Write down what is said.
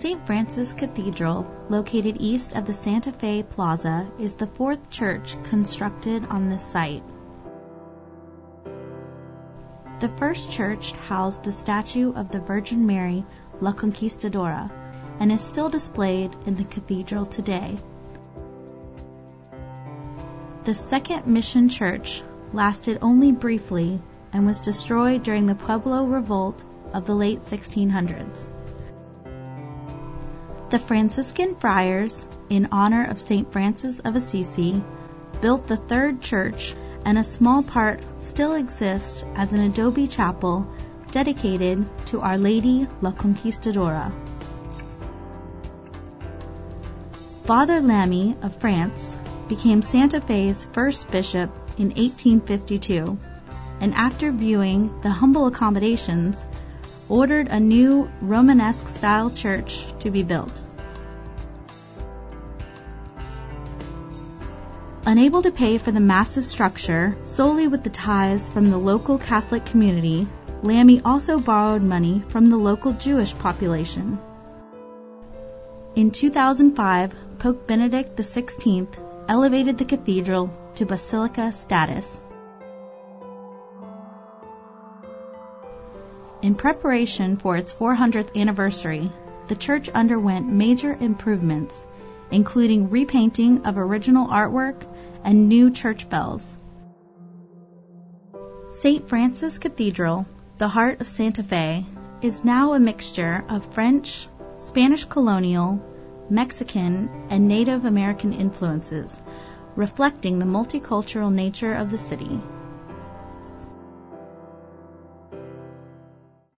St. Francis Cathedral, located east of the Santa Fe Plaza, is the fourth church constructed on this site. The first church housed the statue of the Virgin Mary La Conquistadora and is still displayed in the cathedral today. The second mission church lasted only briefly and was destroyed during the Pueblo Revolt of the late 1600s. The Franciscan friars, in honor of St. Francis of Assisi, built the third church, and a small part still exists as an adobe chapel dedicated to Our Lady La Conquistadora. Father Lamy of France became Santa Fe's first bishop in 1852, and after viewing the humble accommodations, ordered a new Romanesque-style church to be built. Unable to pay for the massive structure solely with the tithes from the local Catholic community, Lamy also borrowed money from the local Jewish population. In 2005, Pope Benedict XVI elevated the cathedral to basilica status. In preparation for its 400th anniversary, the church underwent major improvements, including repainting of original artwork and new church bells. St. Francis Cathedral, the heart of Santa Fe, is now a mixture of French, Spanish colonial, Mexican, and Native American influences, reflecting the multicultural nature of the city.